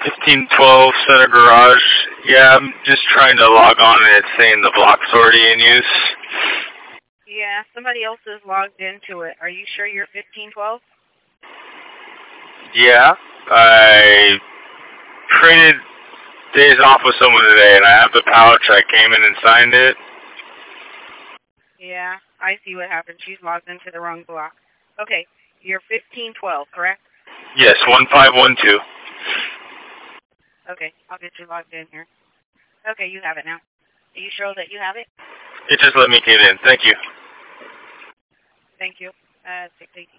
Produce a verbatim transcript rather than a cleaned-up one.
fifteen twelve Center Garage. Yeah, I'm just trying to log on and it's saying the block's already in use. Yeah, somebody else is logged into it. Are you sure you're fifteen twelve? Yeah, I traded days off with someone today and I have the pouch. I came in and signed it. Yeah, I see what happened. She's logged into the wrong block. Okay, you're fifteen twelve, correct? Yes, one five one two. Okay, I'll get you logged in here. Okay, you have it now. Are you sure that you have it? It just let me get in. Thank you. Thank you. Uh, take, take.